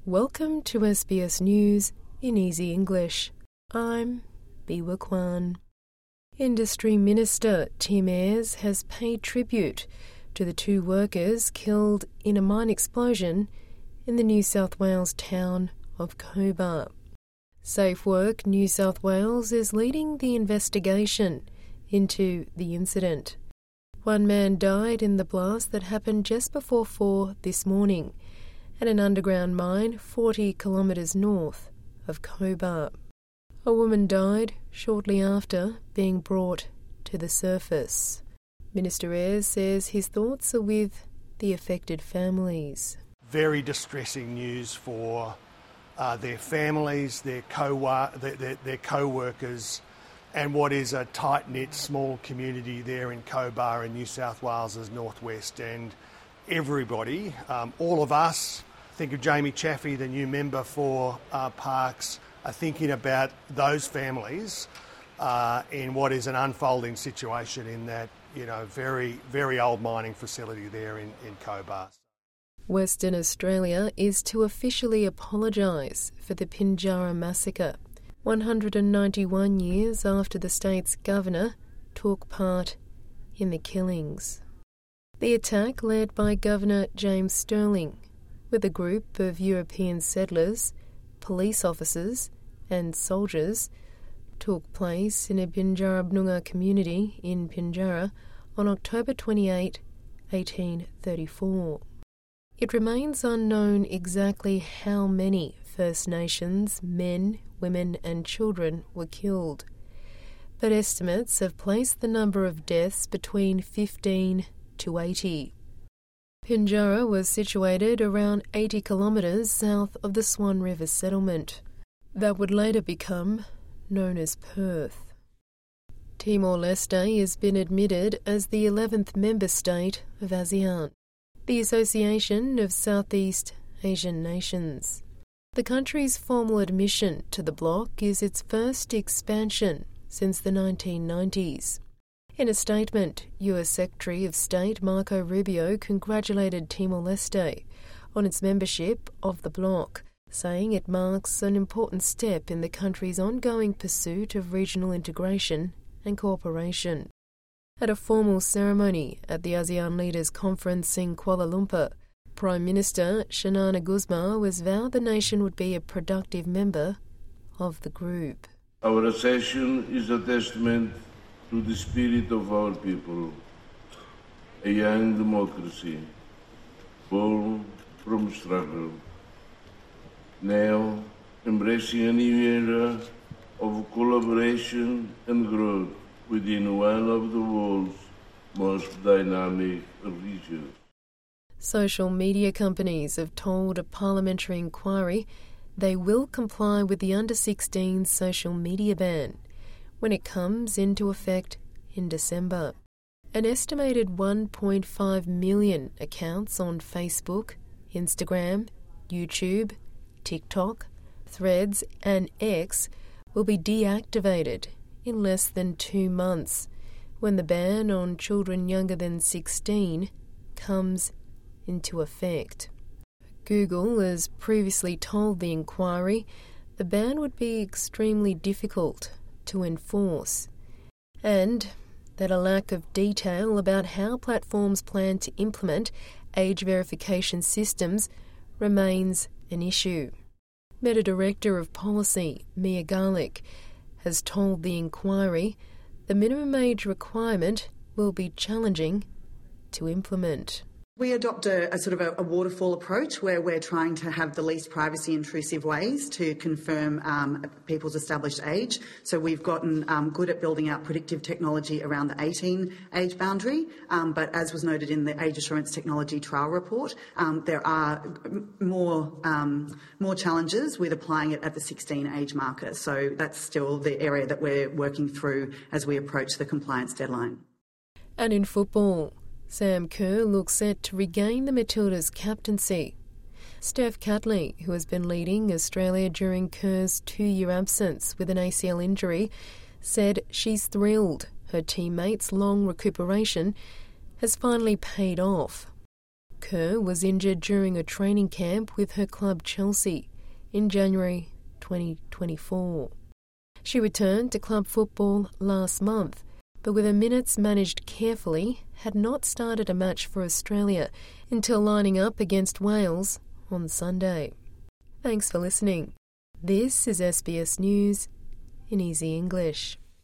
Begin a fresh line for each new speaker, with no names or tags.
Welcome to SBS News in Easy English. I'm Biwa Kwan. Industry Minister Tim Ayres has paid tribute to the two workers killed in a mine explosion in the New South Wales town of Cobar. Safe Work New South Wales is leading the investigation into the incident. One man died in the blast that happened just before 4 this morning at an underground mine 40 kilometres north of Cobar. A woman died shortly after being brought to the surface. Minister Ayres says his thoughts are with the affected families.
Very distressing news for their families, their co-workers, and what is a tight-knit small community there in Cobar in New South Wales' northwest. And everybody, all of us, think of Jamie Chaffey, the new member for Parks, are thinking about those families in what is an unfolding situation in that, very, very old mining facility there in Cobar.
Western Australia is to officially apologise for the Pinjarra massacre, 191 years after the state's governor took part in the killings. The attack, led by Governor James Sterling, with a group of European settlers, police officers and soldiers, took place in a Pinjarra community in Pinjarra on October 28, 1834. It remains unknown exactly how many First Nations men, women and children were killed, but estimates have placed the number of deaths between 15 to 80. Pinjarra was situated around 80 kilometres south of the Swan River settlement that would later become known as Perth. Timor-Leste has been admitted as the 11th member state of ASEAN, the Association of Southeast Asian Nations. The country's formal admission to the bloc is its first expansion since the 1990s. In a statement, US Secretary of State Marco Rubio congratulated Timor-Leste on its membership of the bloc, saying it marks an important step in the country's ongoing pursuit of regional integration and cooperation. At a formal ceremony at the ASEAN Leaders Conference in Kuala Lumpur, Prime Minister Xanana Gusmao was vowed the nation would be a productive member of the group.
Our accession is a testament to the spirit of our people, a young democracy, born from struggle, now embracing a new era of collaboration and growth within one of the world's most dynamic regions.
Social media companies have told a parliamentary inquiry they will comply with the under-16 social media ban when it comes into effect in December. An estimated 1.5 million accounts on Facebook, Instagram, YouTube, TikTok, Threads and X will be deactivated in less than 2 months when the ban on children younger than 16 comes into effect. Google has previously told the inquiry the ban would be extremely difficult to enforce, and that a lack of detail about how platforms plan to implement age verification systems remains an issue. Meta Director of Policy, Mia Garlick, has told the inquiry the minimum age requirement will be challenging to implement.
We adopt a sort of a waterfall approach where we're trying to have the least privacy intrusive ways to confirm people's established age. So we've gotten good at building out predictive technology around the 18 age boundary, but as was noted in the Age Assurance Technology Trial Report, there are more challenges with applying it at the 16 age marker. So that's still the area that we're working through as we approach the compliance deadline.
And in football, Sam Kerr looks set to regain the Matildas' captaincy. Steph Catley, who has been leading Australia during Kerr's 2-year absence with an ACL injury, said she's thrilled her teammates' long recuperation has finally paid off. Kerr was injured during a training camp with her club Chelsea in January 2024. She returned to club football last month, but with her minutes managed carefully, had not started a match for Australia until lining up against Wales on Sunday. Thanks for listening. This is SBS News in Easy English.